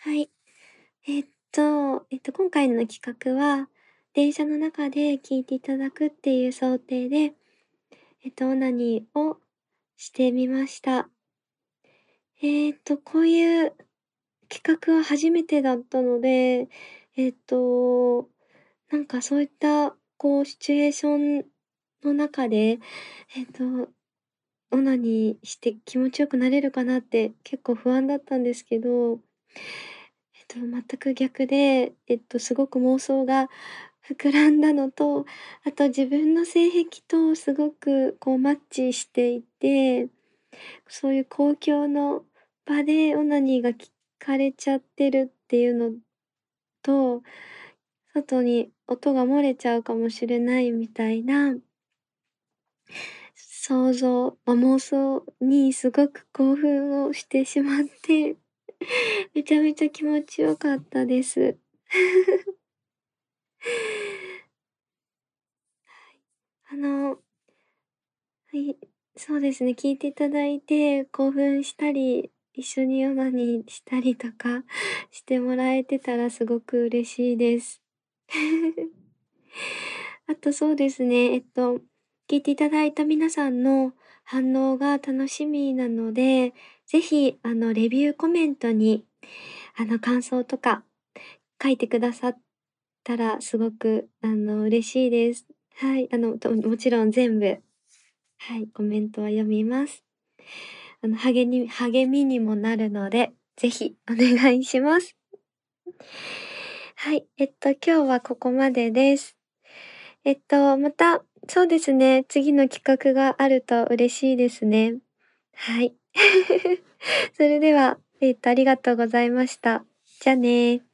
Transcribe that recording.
はい。今回の企画は、電車の中で聞いていただくっていう想定で、オナニーをしてみました。こういう企画は初めてだったので、えっと、なんかそういった、シチュエーションの中で、えっと、オナニーして気持ちよくなれるかなって結構不安だったんですけど、全く逆で、すごく妄想が膨らんだのと、あと自分の性癖とすごくマッチしていて、そういう公共の場でオナニーが聞かれちゃってるっていうのと、外に音が漏れちゃうかもしれないみたいな妄想にすごく興奮をしてしまって、めちゃめちゃ気持ちよかったです。あのはい、そうですね、聞いていただいて、興奮したり、一緒にヨガにしたりとかしてもらえてたらすごく嬉しいです。あとそうですね、聞いていただいた皆さんの反応が楽しみなので、ぜひレビューコメントに、感想とか書いてくださったらすごく嬉しいです。はい、もちろん全部はい、コメントは読みます。励みにもなるので、ぜひお願いします。はい、今日はここまでです。また、そうですね、次の企画があると嬉しいですね。はい。それでは、ありがとうございました。じゃあね。